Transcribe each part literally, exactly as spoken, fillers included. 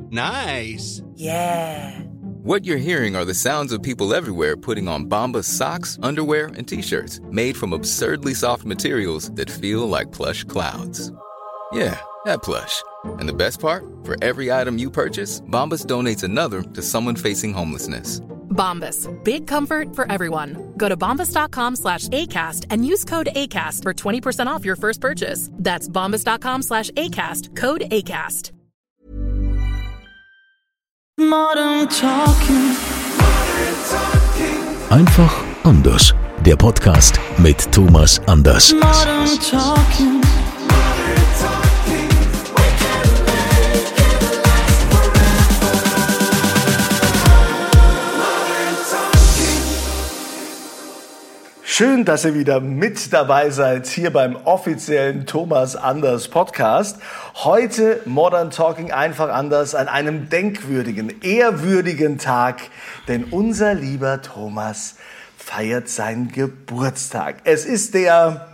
Nice. Yeah. What you're hearing are the sounds of people everywhere putting on Bombas socks, underwear, and T-shirts made from absurdly soft materials that feel like plush clouds. Yeah, that plush. And the best part? For every item you purchase, Bombas donates another to someone facing homelessness. Bombas. Big comfort for everyone. Go to bombas.com slash ACAST and use code ACAST for twenty percent off your first purchase. That's bombas.com slash ACAST. Code ACAST. Modern Talking. Einfach anders. Der Podcast mit Thomas Anders. Modern Talking. Schön, dass ihr wieder mit dabei seid hier beim offiziellen Thomas Anders Podcast. Heute Modern Talking einfach anders an einem denkwürdigen, ehrwürdigen Tag, denn unser lieber Thomas feiert seinen Geburtstag. Es ist der...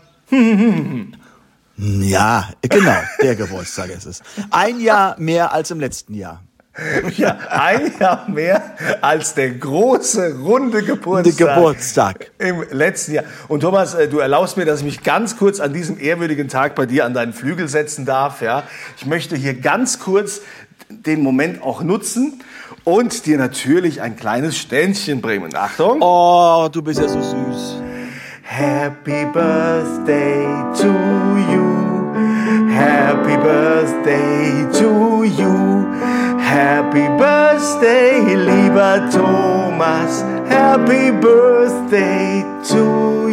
Ja, genau, der Geburtstag ist es. Ein Jahr mehr als im letzten Jahr. Ja, ein Jahr mehr als der große, runde Geburtstag, der Geburtstag im letzten Jahr. Und Thomas, du erlaubst mir, dass ich mich ganz kurz an diesem ehrwürdigen Tag bei dir an deinen Flügel setzen darf. Ja? Ich möchte hier ganz kurz den Moment auch nutzen und dir natürlich ein kleines Ständchen bringen. Achtung. Oh, du bist ja so süß. Happy Birthday to you. Happy Birthday to you. Happy Birthday, lieber Thomas. Happy Birthday to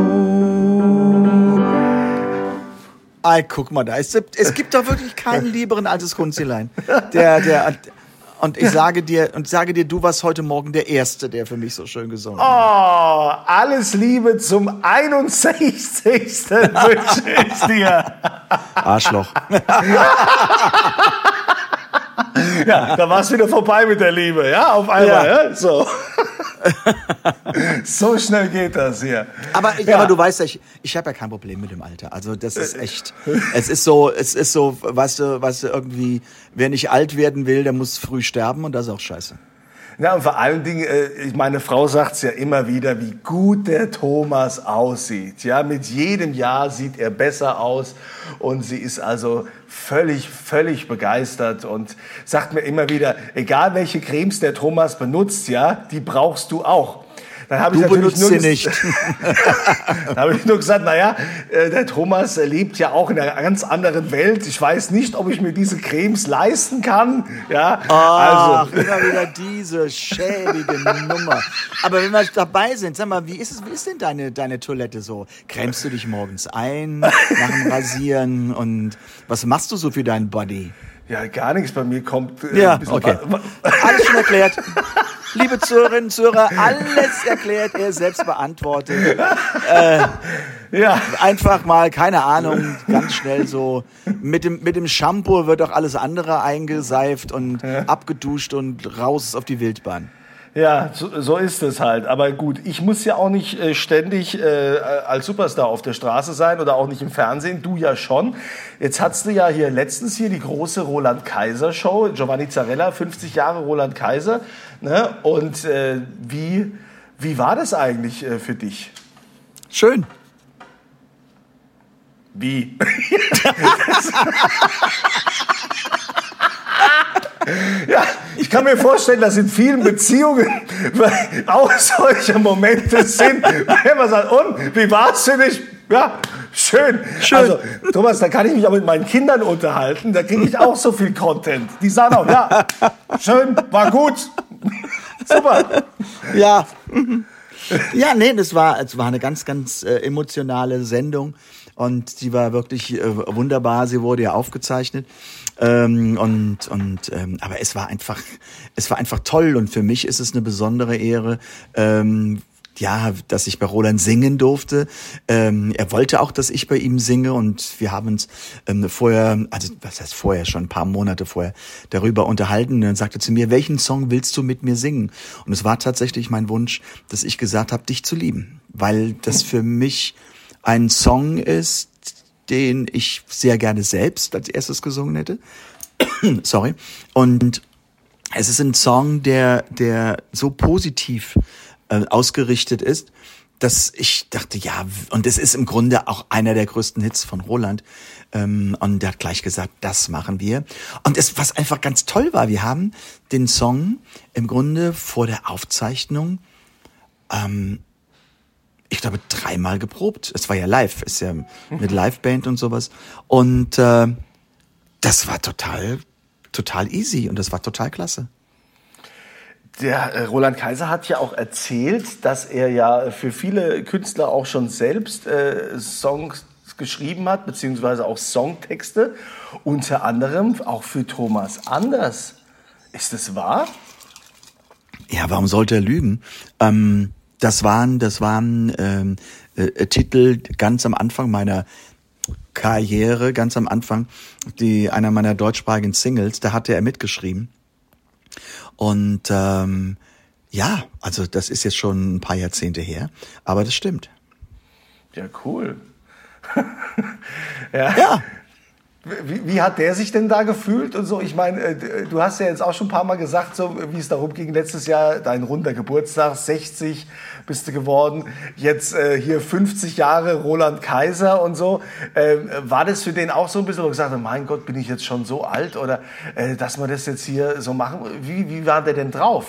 you. Ei, guck mal da. Es, es gibt doch wirklich keinen lieberen altes Kunzilein. Der, der, und ich sage dir, und sage dir, du warst heute Morgen der Erste, der für mich so schön gesungen hat. Oh, alles Liebe zum einundsechzigsten wünsche ich dir. Arschloch. Ja, da war es wieder vorbei mit der Liebe, ja, auf einmal, ja, ja? So. So schnell geht das hier. Aber, ja. aber du weißt ja, ich, ich habe ja kein Problem mit dem Alter. Also das ist echt, es ist so, es ist so, weißt du, weißt du, irgendwie, wer nicht alt werden will, der muss früh sterben und das ist auch scheiße. Ja, und vor allen Dingen, meine Frau sagt es ja immer wieder, wie gut der Thomas aussieht. Ja, mit jedem Jahr sieht er besser aus und sie ist also völlig, völlig begeistert und sagt mir immer wieder, egal welche Cremes der Thomas benutzt, ja, die brauchst du auch. Dann habe ich du natürlich benutzt nur sie nicht. Dann habe ich nur gesagt, naja, der Thomas lebt ja auch in einer ganz anderen Welt. Ich weiß nicht, ob ich mir diese Cremes leisten kann. Ja, Ach, also. immer wieder diese schäbige Nummer. Aber wenn wir dabei sind, sag mal, wie ist es, wie ist denn deine, deine Toilette so? Cremst du dich morgens ein nach dem Rasieren und was machst du so für deinen Body? Ja, gar nichts. Bei mir kommt... Äh, ja, ein bisschen okay. Alles schon erklärt. Liebe Zuhörerinnen und Zuhörer, alles erklärt, er selbst beantwortet. Äh, ja. Einfach mal, keine Ahnung, ganz schnell so. Mit dem, mit dem Shampoo wird auch alles andere eingeseift und ja. abgeduscht und raus auf die Wildbahn. Ja, so, so ist es halt. Aber gut, ich muss ja auch nicht äh, ständig äh, als Superstar auf der Straße sein oder auch nicht im Fernsehen. Du ja schon. Jetzt hattest du ja hier letztens hier die große Roland-Kaiser-Show. Giovanni Zarella, fünfzig Jahre Roland Kaiser. Ne? Und äh, wie, wie war das eigentlich äh, für dich? Schön. Wie? Ja, ich kann mir vorstellen, dass in vielen Beziehungen auch solche Momente sind, wenn man sagt, und, wie war's für dich? Ja, schön. schön. Also, Thomas, da kann ich mich auch mit meinen Kindern unterhalten, da kriege ich auch so viel Content. Die sagen auch, ja, schön, war gut, super. Ja, ja, nee, das war, es war eine ganz, ganz äh, emotionale Sendung. Und sie war wirklich äh, wunderbar. Sie wurde ja aufgezeichnet. Ähm, und und ähm, aber es war einfach, es war einfach toll. Und für mich ist es eine besondere Ehre, ähm, ja, dass ich bei Roland singen durfte. Ähm, er wollte auch, dass ich bei ihm singe. Und wir haben uns ähm, vorher, also was heißt vorher, schon ein paar Monate vorher darüber unterhalten. Und dann sagte er zu mir, welchen Song willst du mit mir singen? Und es war tatsächlich mein Wunsch, dass ich gesagt habe, dich zu lieben, weil das für mich ein Song ist, den ich sehr gerne selbst als erstes gesungen hätte. Sorry. Und es ist ein Song, der, der so positiv äh, ausgerichtet ist, dass ich dachte, ja, und es ist im Grunde auch einer der größten Hits von Roland. Ähm, und der hat gleich gesagt, das machen wir. Und es, was einfach ganz toll war, wir haben den Song im Grunde vor der Aufzeichnung, ähm, ich glaube, dreimal geprobt. Es war ja live, ist ja mit Liveband und sowas. Und äh, das war total, total easy und das war total klasse. Der äh, Roland Kaiser hat ja auch erzählt, dass er ja für viele Künstler auch schon selbst äh, Songs geschrieben hat, beziehungsweise auch Songtexte, unter anderem auch für Thomas Anders. Ist das wahr? Ja, warum sollte er lügen? Ähm, das waren, das waren ähm, äh, Titel ganz am Anfang meiner Karriere, ganz am Anfang, die einer meiner deutschsprachigen Singles, da hatte er mitgeschrieben. Und ähm, ja, also das ist jetzt schon ein paar Jahrzehnte her, aber das stimmt. Ja, cool. ja. Ja. Wie, wie hat der sich denn da gefühlt und so? Ich meine, du hast ja jetzt auch schon ein paar Mal gesagt, so wie es darum ging, letztes Jahr dein runder Geburtstag, sechzig bist du geworden, jetzt äh, hier fünfzig Jahre Roland Kaiser und so. Äh, war das für den auch so ein bisschen, wo du gesagt hast, mein Gott, bin ich jetzt schon so alt oder äh, dass wir das jetzt hier so machen? Wie, wie war der denn drauf?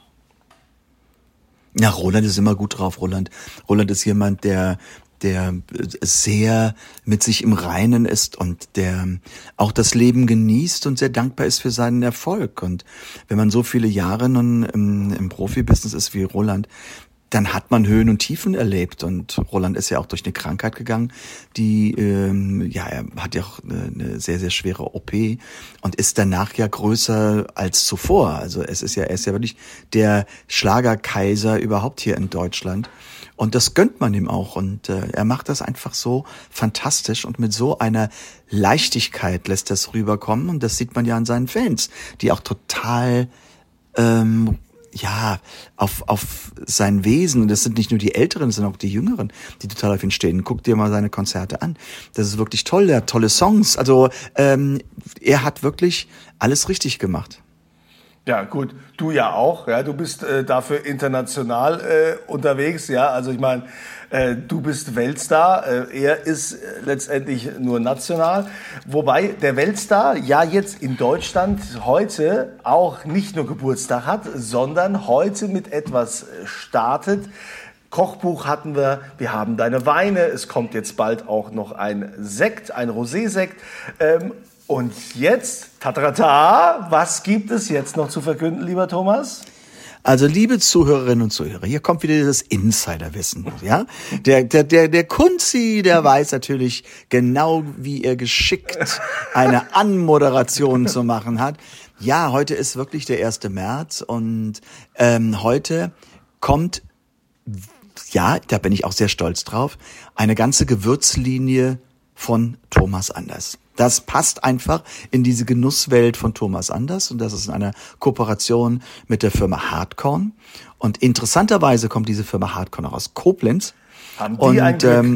Ja, Roland ist immer gut drauf, Roland. Roland ist jemand, der der sehr mit sich im Reinen ist und der auch das Leben genießt und sehr dankbar ist für seinen Erfolg. Und wenn man so viele Jahre nun im, im Profibusiness ist wie Roland, dann hat man Höhen und Tiefen erlebt. Und Roland ist ja auch durch eine Krankheit gegangen, die, ähm, ja, er hat ja auch eine, eine sehr, sehr schwere O P und ist danach ja größer als zuvor. Also es ist ja, er ist ja wirklich der Schlagerkaiser überhaupt hier in Deutschland. Und das gönnt man ihm auch. Und äh, er macht das einfach so fantastisch und mit so einer Leichtigkeit lässt das rüberkommen. Und das sieht man ja an seinen Fans, die auch total, ähm, ja, auf auf sein Wesen, und das sind nicht nur die Älteren, sondern auch die Jüngeren, die total auf ihn stehen. Guck dir mal seine Konzerte an. Das ist wirklich toll, er hat tolle Songs. Also ähm, er hat wirklich alles richtig gemacht. Ja, gut, du ja auch, ja, du bist äh, dafür international äh, unterwegs, ja, also ich meine, äh, du bist Weltstar, äh, er ist äh, letztendlich nur national, wobei der Weltstar ja jetzt in Deutschland heute auch nicht nur Geburtstag hat, sondern heute mit etwas startet. Kochbuch hatten wir, wir haben deine Weine, es kommt jetzt bald auch noch ein Sekt, ein Rosé-Sekt, ähm, und jetzt, tatarata, was gibt es jetzt noch zu verkünden, lieber Thomas? Also, liebe Zuhörerinnen und Zuhörer, hier kommt wieder das Insiderwissen, ja? Der, der, der, der Kunzi, der weiß natürlich genau, wie er geschickt eine Anmoderation zu machen hat. Ja, heute ist wirklich der erste März und ähm, heute kommt, ja, da bin ich auch sehr stolz drauf, eine ganze Gewürzlinie von Thomas Anders. Das passt einfach in diese Genusswelt von Thomas Anders und das ist in einer Kooperation mit der Firma Hardcorn. Und interessanterweise kommt diese Firma Hardcorn auch aus Koblenz. Haben die und ein Glück? Ähm,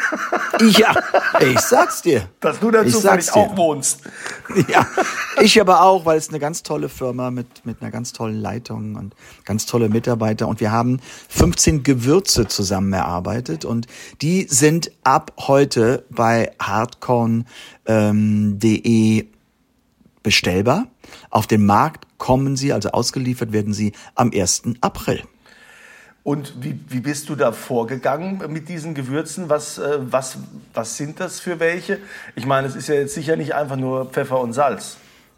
ja, ich sag's dir. Dass du dazu vielleicht auch wohnst. Ja, ich aber auch, weil es eine ganz tolle Firma mit mit einer ganz tollen Leitung und ganz tolle Mitarbeiter. Und wir haben fünfzehn Gewürze zusammen erarbeitet und die sind ab heute bei hardcorn punkt de bestellbar. Auf den Markt kommen sie, also ausgeliefert werden sie am ersten April. Und wie, wie bist du da vorgegangen mit diesen Gewürzen? Was, äh, was, was sind das für welche? Ich meine, es ist ja jetzt sicher nicht einfach nur Pfeffer und Salz.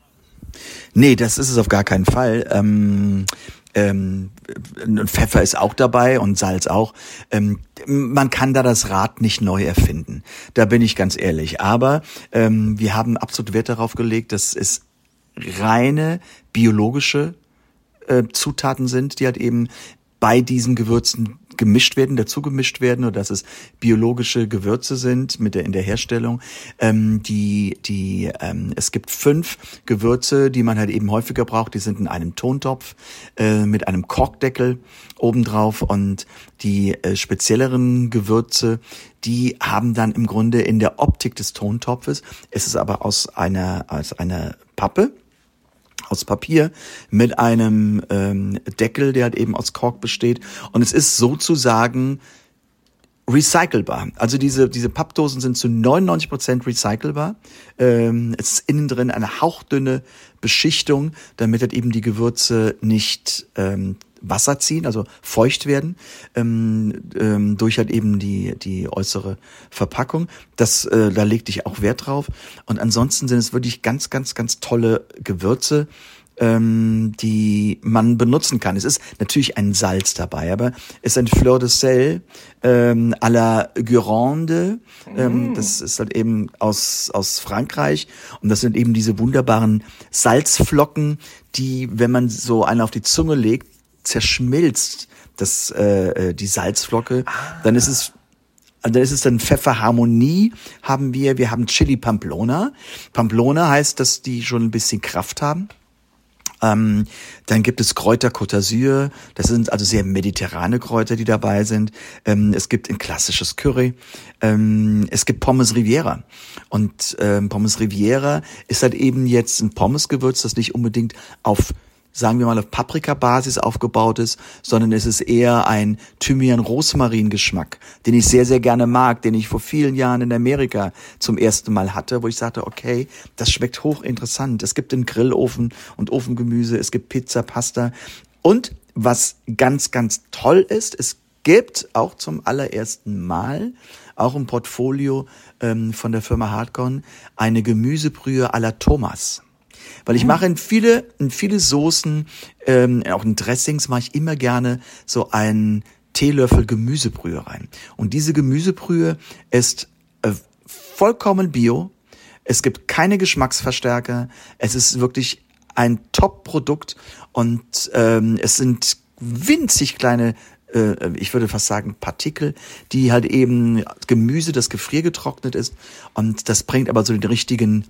Nee, das ist es auf gar keinen Fall. Ähm, ähm, Pfeffer ist auch dabei und Salz auch. Ähm, man kann da das Rad nicht neu erfinden. Da bin ich ganz ehrlich. Aber ähm, wir haben absolut Wert darauf gelegt, dass es reine biologische äh, Zutaten sind, die halt eben bei diesen Gewürzen gemischt werden, dazu gemischt werden, oder dass es biologische Gewürze sind mit der in der Herstellung. Ähm, die die ähm, es gibt fünf Gewürze, die man halt eben häufiger braucht. Die sind in einem Tontopf äh, mit einem Korkdeckel obendrauf und die äh, spezielleren Gewürze, die haben dann im Grunde in der Optik des Tontopfes. Es ist aber aus einer aus einer Pappe. aus Papier mit einem ähm, Deckel, der halt eben aus Kork besteht. Und es ist sozusagen recycelbar. Also diese diese Pappdosen sind zu neunundneunzig Prozent recycelbar. Ähm, es ist innen drin eine hauchdünne Beschichtung, damit halt eben die Gewürze nicht ähm, Wasser ziehen, also feucht werden, ähm, ähm, durch halt eben die die äußere Verpackung. Das, äh, da legte ich auch Wert drauf. Und ansonsten sind es wirklich ganz, ganz, ganz tolle Gewürze, ähm, die man benutzen kann. Es ist natürlich ein Salz dabei, aber es ist ein Fleur de Sel ähm, à la Guérande. Ähm, mm. Das ist halt eben aus aus Frankreich und das sind eben diese wunderbaren Salzflocken, die, wenn man so einen auf die Zunge legt, zerschmilzt das äh, die Salzflocke, dann ist es dann ist es dann Pfefferharmonie haben wir, wir haben Chili Pamplona. Pamplona heißt, dass die schon ein bisschen Kraft haben. Ähm, dann gibt es Kräuter Côte d'Azur, das sind also sehr mediterrane Kräuter, die dabei sind. Ähm, es gibt ein klassisches Curry. Ähm, es gibt Pommes Riviera. Und ähm, Pommes Riviera ist halt eben jetzt ein Pommesgewürz, das nicht unbedingt auf, sagen wir mal, auf Paprika-Basis aufgebaut ist, sondern es ist eher ein Thymian-Rosmarin-Geschmack, den ich sehr, sehr gerne mag, den ich vor vielen Jahren in Amerika zum ersten Mal hatte, wo ich sagte, okay, das schmeckt hochinteressant. Es gibt den Grillofen und Ofengemüse, es gibt Pizza, Pasta. Und was ganz, ganz toll ist, es gibt auch zum allerersten Mal, auch im Portfolio ähm, von der Firma Hardcore, eine Gemüsebrühe à la Thomas. Weil ich mache in viele, in viele Soßen, ähm, auch in Dressings mache ich immer gerne so einen Teelöffel Gemüsebrühe rein. Und diese Gemüsebrühe ist äh, vollkommen bio. Es gibt keine Geschmacksverstärker. Es ist wirklich ein Top-Produkt und ähm, es sind winzig kleine, äh, ich würde fast sagen Partikel, die halt eben Gemüse, das gefriergetrocknet ist, und das bringt aber so den richtigen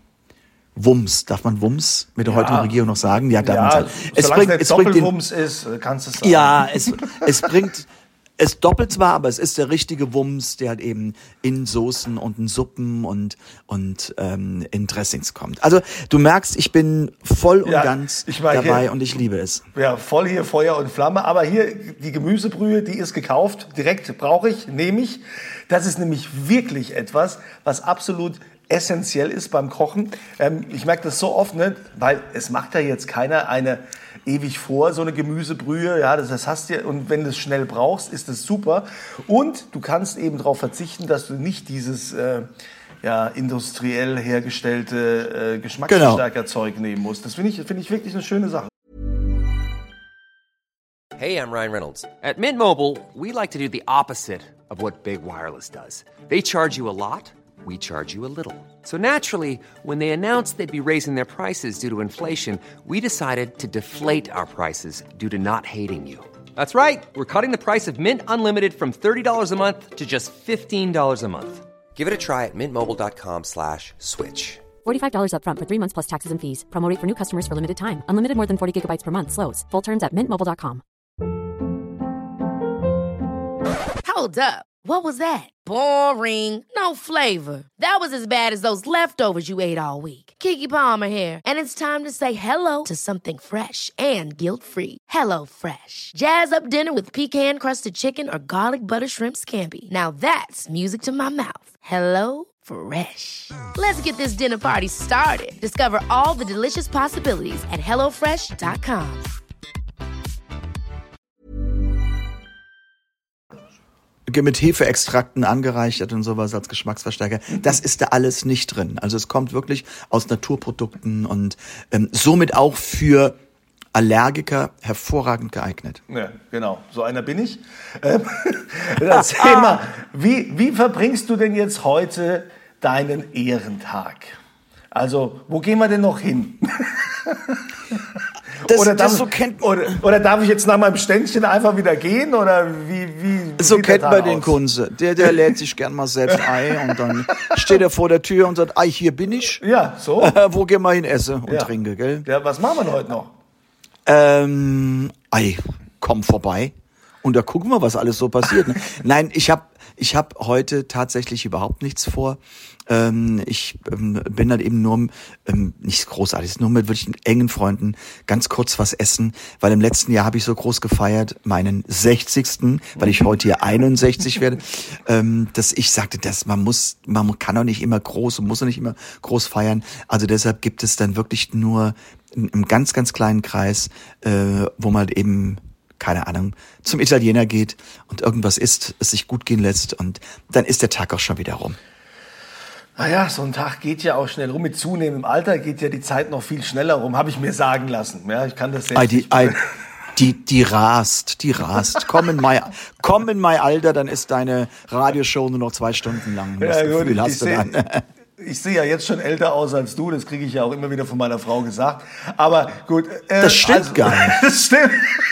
Wumms, darf man Wumms mit der ja. heutigen Regierung noch sagen? Ja, darf ja, man sagen. Es solange bringt, es es bringt den, Doppelwumms ist, kannst du es sagen. Ja, es, es bringt, es doppelt zwar, aber es ist der richtige Wumms, der halt eben in Soßen und in Suppen und, und ähm, in Dressings kommt. Also du merkst, ich bin voll und ja, ganz ich mein, dabei hier, und ich liebe es. Ja, voll hier Feuer und Flamme. Aber hier die Gemüsebrühe, die ist gekauft, direkt brauche ich, nehme ich. Das ist nämlich wirklich etwas, was absolut essentiell ist beim Kochen. Ähm, ich merke das so oft, ne? Weil es macht ja jetzt keiner eine ewig vor, so eine Gemüsebrühe. Ja, das, das hast du, und wenn du es schnell brauchst, ist das super. Und du kannst eben darauf verzichten, dass du nicht dieses äh, ja, industriell hergestellte äh, Geschmacksverstärkerzeug genau. nehmen musst. Das finde ich, finde ich wirklich eine schöne Sache. Hey, I'm Ryan Reynolds. At Mint Mobile, we like to do the opposite of what Big Wireless does. They charge you a lot. We charge you a little. So naturally, when they announced they'd be raising their prices due to inflation, we decided to deflate our prices due to not hating you. That's right. We're cutting the price of Mint Unlimited from thirty dollars a month to just fifteen dollars a month. Give it a try at mintmobile.com slash switch. forty-five dollars up front for three months plus taxes and fees. Promo rate for new customers for limited time. Unlimited more than forty gigabytes per month. Slows full terms at mint mobile dot com. Hold up. What was that? Boring. No flavor. That was as bad as those leftovers you ate all week. Keke Palmer here, and it's time to say hello to something fresh and guilt-free. Hello Fresh. Jazz up dinner with pecan-crusted chicken or garlic butter shrimp scampi. Now that's music to my mouth. Hello Fresh. Let's get this dinner party started. Discover all the delicious possibilities at hello fresh dot com. Mit Hefeextrakten angereichert und sowas als Geschmacksverstärker. Das ist da alles nicht drin. Also es kommt wirklich aus Naturprodukten und ähm, somit auch für Allergiker hervorragend geeignet. Ja, genau. So einer bin ich. Ähm, das Thema, wie, wie verbringst du denn jetzt heute deinen Ehrentag? Also, wo gehen wir denn noch hin? Das, oder, darf, das so kennt, oder, oder darf ich jetzt nach meinem Ständchen einfach wieder gehen? Oder wie, wie, wie so kennt man den aus? Kunze. Der, der lädt sich gern mal selbst ein und dann steht er vor der Tür und sagt, ei, hier bin ich. Ja, so. Wo gehen wir hin essen und ja. trinken, gell? Ja, was machen wir denn heute noch? Ähm, ei, komm vorbei. Und da gucken wir, was alles so passiert. Ne? Nein, ich habe ich habe heute tatsächlich überhaupt nichts vor. Ähm, ich ähm, bin halt eben nur, ähm, nichts Großartiges, nur mit wirklich engen Freunden ganz kurz was essen, weil im letzten Jahr habe ich so groß gefeiert, meinen sechzigsten, weil ich heute hier einundsechzig werde, ähm, dass ich sagte, dass man muss, man kann auch nicht immer groß und muss auch nicht immer groß feiern. Also deshalb gibt es dann wirklich nur einen ganz, ganz kleinen Kreis, äh, wo man halt eben, keine Ahnung, zum Italiener geht und irgendwas isst, es sich gut gehen lässt und dann ist der Tag auch schon wieder rum. Naja, so ein Tag geht ja auch schnell rum. Mit zunehmendem Alter geht ja die Zeit noch viel schneller rum, habe ich mir sagen lassen. Ja, ich kann das selbst I, die, nicht I, die, die rast, die rast. Komm in mein, komm in mein Alter, dann ist deine Radioshow nur noch zwei Stunden lang. Das ja, Gefühl gut, hast ich du seh, dann. Ich sehe ja jetzt schon älter aus als du, das kriege ich ja auch immer wieder von meiner Frau gesagt. Aber gut. Äh, das stimmt also, gar nicht. Das stimmt.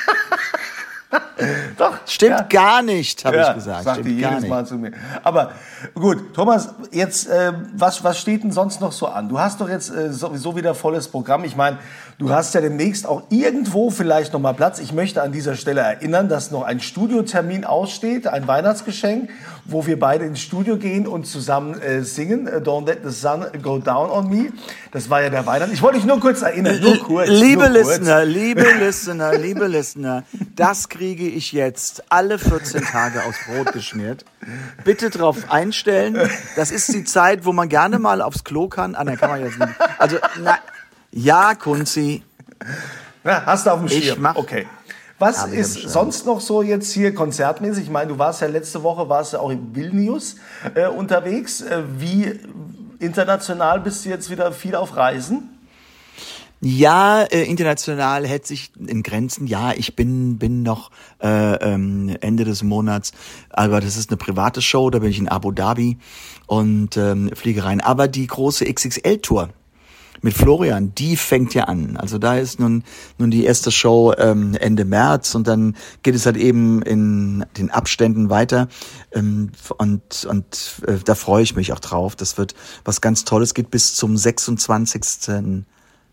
Doch. Stimmt ja. gar nicht, habe ja, ich gesagt. Sagt Stimmt die gar jedes nicht. Mal zu mir. Aber gut, Thomas, jetzt, äh, was, was steht denn sonst noch so an? Du hast doch jetzt äh, sowieso wieder volles Programm. Ich meine, du hast ja demnächst auch irgendwo vielleicht noch mal Platz. Ich möchte an dieser Stelle erinnern, dass noch ein Studiotermin aussteht, ein Weihnachtsgeschenk, wo wir beide ins Studio gehen und zusammen äh, singen. Don't let the sun go down on me. Das war ja der Weihnachten. Ich wollte dich nur kurz erinnern, nur kurz. Liebe nur kurz. Listener, liebe Listener, liebe Listener, das kriege ich jetzt alle vierzehn Tage aufs Brot geschmiert. Bitte drauf einstellen. Das ist die Zeit, wo man gerne mal aufs Klo kann. Ah, nein, kann man jetzt nicht. Also, na, ja, Kunzi. Na, hast du auf dem Ich Schirm? mach- Okay. Was Hab ich ist am Schirm. sonst noch so jetzt hier konzertmäßig? Ich meine, du warst ja letzte Woche warst ja auch in Vilnius äh, unterwegs. Äh, wie international bist du jetzt wieder viel auf Reisen? Ja, äh, international hält sich in Grenzen. Ja, ich bin bin noch äh, ähm, Ende des Monats, aber das ist eine private Show, da bin ich in Abu Dhabi und ähm, fliege rein. Aber die große X X L-Tour mit Florian, die fängt ja an. Also da ist nun nun die erste Show ähm, Ende März und dann geht es halt eben in den Abständen weiter ähm, und und äh, da freue ich mich auch drauf. Das wird was ganz Tolles, geht bis zum sechsundzwanzigsten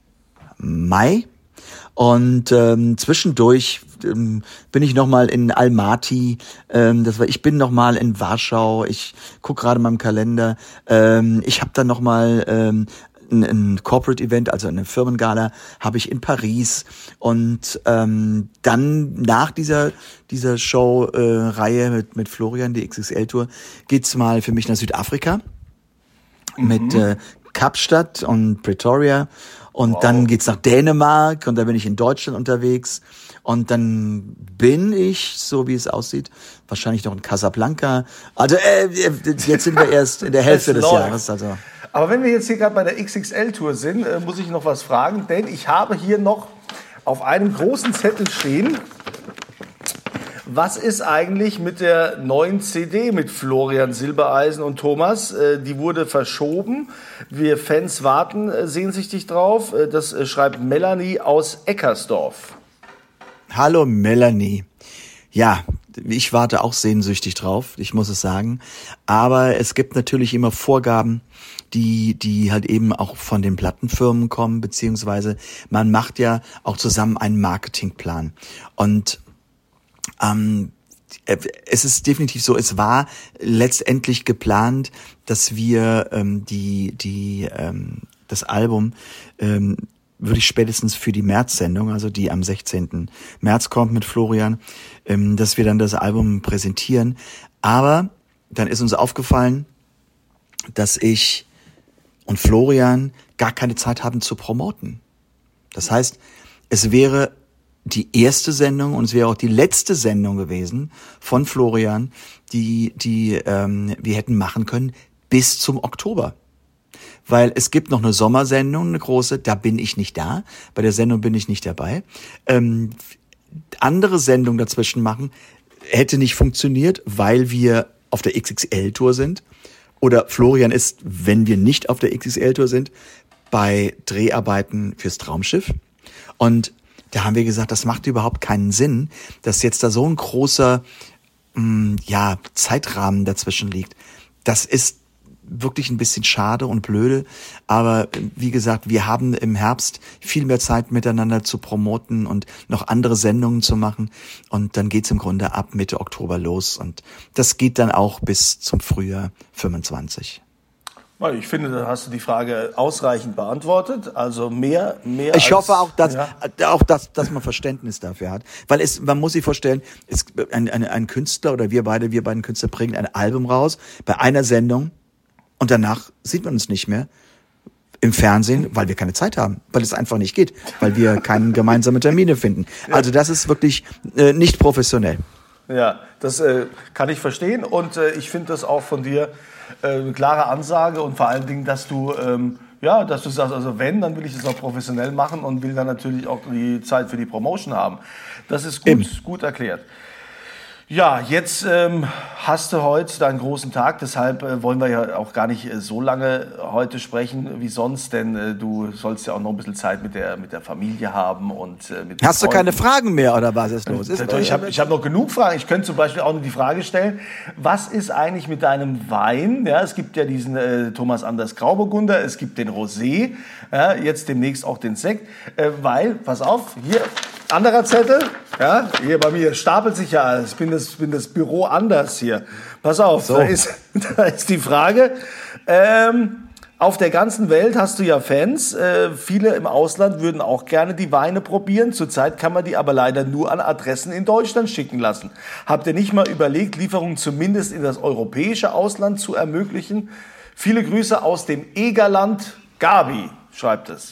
Mai und ähm, zwischendurch ähm, bin ich noch mal in Almaty, ähm, das war ich bin noch mal in Warschau, ich gucke gerade mal im Kalender, ähm, ich habe dann noch mal ähm, ein, ein Corporate Event, also eine Firmengala habe ich in Paris und ähm, dann nach dieser dieser Show äh, Reihe mit mit Florian, die X X L Tour, geht's mal für mich nach Südafrika mhm. mit äh, Kapstadt und Pretoria. Und wow. Dann geht's nach Dänemark und da bin ich in Deutschland unterwegs. Und dann bin ich, so wie es aussieht, wahrscheinlich noch in Casablanca. Also äh, jetzt sind wir erst in der Hälfte des Jahres. Also. Aber wenn wir jetzt hier gerade bei der X X L-Tour sind, äh, muss ich noch was fragen. Denn ich habe hier noch auf einem großen Zettel stehen, was ist eigentlich mit der neuen C D mit Florian Silbereisen und Thomas? Äh, die wurde verschoben. Wir Fans warten äh, sehnsüchtig drauf. Äh, das äh, schreibt Melanie aus Eckersdorf. Hallo Melanie. Ja, ich warte auch sehnsüchtig drauf, ich muss es sagen. Aber es gibt natürlich immer Vorgaben, die die halt eben auch von den Plattenfirmen kommen, beziehungsweise man macht ja auch zusammen einen Marketingplan. Und Ähm, es ist definitiv so, es war letztendlich geplant, dass wir ähm, die die ähm, das Album ähm, würde ich spätestens für die März-Sendung, also die am sechzehnten März kommt mit Florian, ähm, dass wir dann das Album präsentieren. Aber dann ist uns aufgefallen, dass ich und Florian gar keine Zeit haben zu promoten. Das heißt, es wäre die erste Sendung und es wäre auch die letzte Sendung gewesen von Florian, die die ähm, wir hätten machen können bis zum Oktober. Weil es gibt noch eine Sommersendung, eine große, da bin ich nicht da. Bei der Sendung bin ich nicht dabei. Ähm, andere Sendungen dazwischen machen hätte nicht funktioniert, weil wir auf der X X L-Tour sind. Oder Florian ist, wenn wir nicht auf der X X L-Tour sind, bei Dreharbeiten fürs Traumschiff. Und da haben wir gesagt, das macht überhaupt keinen Sinn, dass jetzt da so ein großer mh, ja, Zeitrahmen dazwischen liegt. Das ist wirklich ein bisschen schade und blöde. Aber wie gesagt, wir haben im Herbst viel mehr Zeit miteinander zu promoten und noch andere Sendungen zu machen. Und dann geht's im Grunde ab Mitte Oktober los. Und das geht dann auch bis zum Frühjahr fünfundzwanzig. Ich finde, da hast du die Frage ausreichend beantwortet. Also mehr, mehr. Ich als, hoffe auch, dass, ja. auch dass, dass man Verständnis dafür hat. Weil es, man muss sich vorstellen, es, ein, ein, ein Künstler oder wir beide, wir beiden Künstler bringen ein Album raus bei einer Sendung und danach sieht man uns nicht mehr im Fernsehen, weil wir keine Zeit haben, weil es einfach nicht geht, weil wir keine gemeinsamen Termine finden. Also das ist wirklich äh, nicht professionell. Ja, das äh, kann ich verstehen und äh, ich finde das auch von dir äh, eine klare Ansage und vor allen Dingen, dass du ähm, ja, dass du sagst, also wenn, dann will ich das auch professionell machen und will dann natürlich auch die Zeit für die Promotion haben. Das ist gut, Eben. gut erklärt. Ja, jetzt ähm, hast du heute deinen großen Tag, deshalb äh, wollen wir ja auch gar nicht äh, so lange heute sprechen wie sonst, denn äh, du sollst ja auch noch ein bisschen Zeit mit der mit der Familie haben und äh, mit Hast du keine Fragen mehr oder was ist los? Ist ich habe ich hab noch genug Fragen. Ich könnte zum Beispiel auch noch die Frage stellen, was ist eigentlich mit deinem Wein? Ja, es gibt ja diesen äh, Thomas Anders Grauburgunder, es gibt den Rosé, ja, jetzt demnächst auch den Sekt, äh, weil, pass auf, hier anderer Zettel, ja, hier bei mir stapelt sich ja alles. Ich bin das, bin das Büro anders hier. Pass auf, so. da, ist, da ist die Frage. Ähm, auf der ganzen Welt hast du ja Fans. Äh, viele im Ausland würden auch gerne die Weine probieren. Zurzeit kann man die aber leider nur an Adressen in Deutschland schicken lassen. Habt ihr nicht mal überlegt, Lieferungen zumindest in das europäische Ausland zu ermöglichen? Viele Grüße aus dem Egerland. Gabi schreibt es.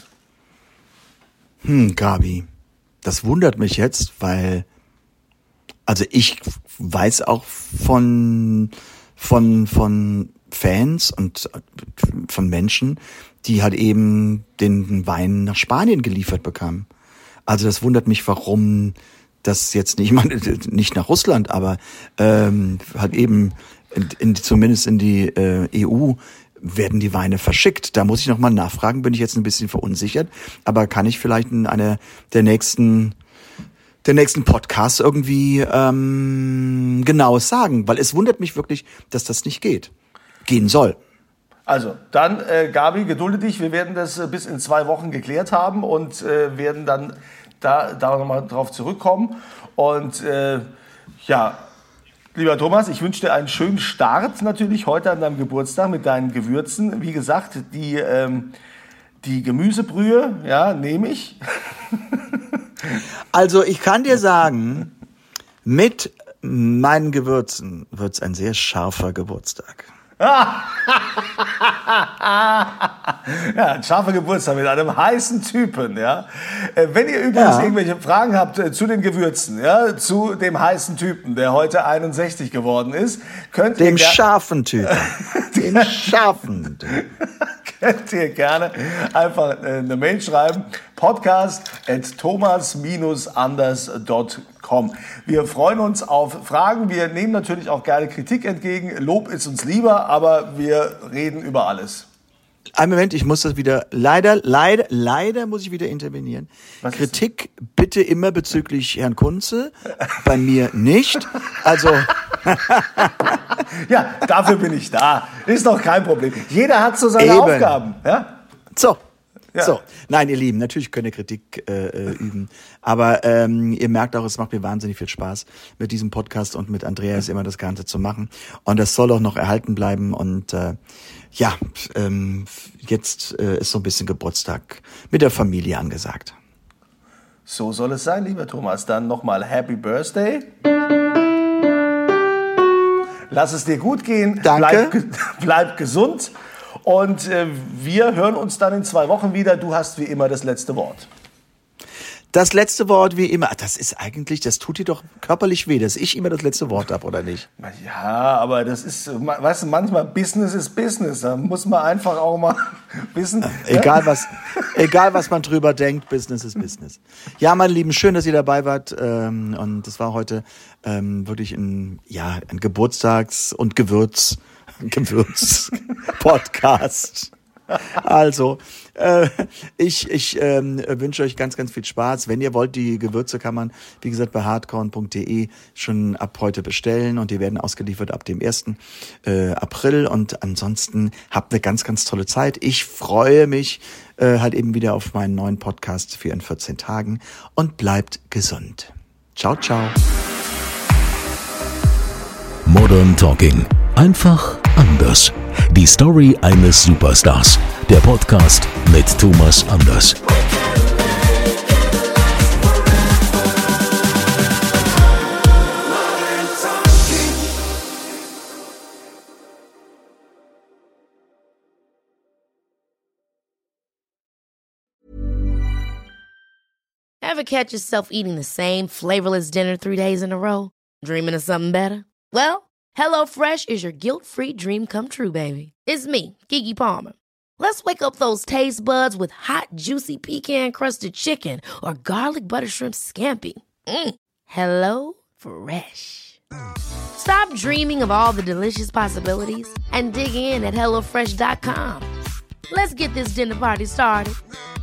Hm, Gabi. Das wundert mich jetzt, weil, also ich weiß auch von, von, von Fans und von Menschen, die halt eben den Wein nach Spanien geliefert bekamen. Also das wundert mich, warum das jetzt nicht, ich meine, nicht nach Russland, aber ähm, halt eben in, in, zumindest in die äh, E U werden die Weine verschickt. Da muss ich nochmal nachfragen, bin ich jetzt ein bisschen verunsichert, aber kann ich vielleicht in einer der nächsten der nächsten Podcasts irgendwie ähm, genaues sagen, weil es wundert mich wirklich, dass das nicht geht. Gehen soll. Also, dann, äh, Gabi, gedulde dich, wir werden das äh, bis in zwei Wochen geklärt haben und äh, werden dann da, da nochmal drauf zurückkommen. Und äh, ja, lieber Thomas, ich wünsche dir einen schönen Start natürlich heute an deinem Geburtstag mit deinen Gewürzen. Wie gesagt, die, ähm, die Gemüsebrühe, ja, nehme ich. Also ich kann dir sagen, mit meinen Gewürzen wird's ein sehr scharfer Geburtstag. Ja, ein scharfer Geburtstag mit einem heißen Typen, ja. Wenn ihr übrigens ja. irgendwelche Fragen habt äh, zu den Gewürzen, ja, zu dem heißen Typen, der heute einundsechzig geworden ist, könnt ihr... Dem scharfen Typen. Den scharfen Typen. Könnt ihr gerne einfach äh, eine Mail schreiben, podcast at thomas anders dot com. Wir freuen uns auf Fragen. Wir nehmen natürlich auch gerne Kritik entgegen. Lob ist uns lieber, aber wir reden über alles. Einen Moment, ich muss das wieder, leider, leider, leider muss ich wieder intervenieren. Was Kritik bitte immer bezüglich Herrn Kunze, bei mir nicht. Also... Ja, dafür bin ich da. Ist doch kein Problem. Jeder hat so seine Eben. Aufgaben. Ja? So. Ja. So, nein, ihr Lieben, natürlich könnt ihr Kritik äh, üben, aber ähm, ihr merkt auch, es macht mir wahnsinnig viel Spaß, mit diesem Podcast und mit Andreas immer das Ganze zu machen und das soll auch noch erhalten bleiben und äh, ja, ähm, jetzt äh, ist so ein bisschen Geburtstag mit der Familie angesagt. So soll es sein, lieber Thomas. Dann nochmal Happy Birthday. Lass es dir gut gehen. Danke. Bleib, bleib gesund. Und äh, wir hören uns dann in zwei Wochen wieder. Du hast wie immer das letzte Wort. Das letzte Wort wie immer. Das ist eigentlich, das tut dir doch körperlich weh, dass ich immer das letzte Wort habe, oder nicht? Ja, aber das ist, weißt du, manchmal Business ist Business. Da muss man einfach auch mal wissen. Äh, egal was, egal was man drüber denkt, Business ist Business. Ja, meine Lieben, schön, dass ihr dabei wart. Ähm, und das war heute ähm, wirklich ein, ja, ein Geburtstags- und Gewürz, Gewürz-Podcast. Also, äh, ich, ich ähm, wünsche euch ganz, ganz viel Spaß. Wenn ihr wollt, die Gewürze kann man, wie gesagt, bei hardcorn punkt de schon ab heute bestellen und die werden ausgeliefert ab dem ersten Äh, April. Und ansonsten habt eine ganz, ganz tolle Zeit. Ich freue mich äh, halt eben wieder auf meinen neuen Podcast für in vierzehn Tagen und bleibt gesund. Ciao, ciao. Modern Talking. Einfach anders. Die Story eines Superstars. Der Podcast mit Thomas Anders. Ever catch yourself eating the same flavorless dinner three days in a row? Dreaming of something better? Well, HelloFresh is your guilt-free dream come true, baby. It's me, Keke Palmer. Let's wake up those taste buds with hot, juicy pecan-crusted chicken or garlic butter shrimp scampi. Mm. Hello Fresh. Stop dreaming of all the delicious possibilities and dig in at hello fresh dot com. Let's get this dinner party started.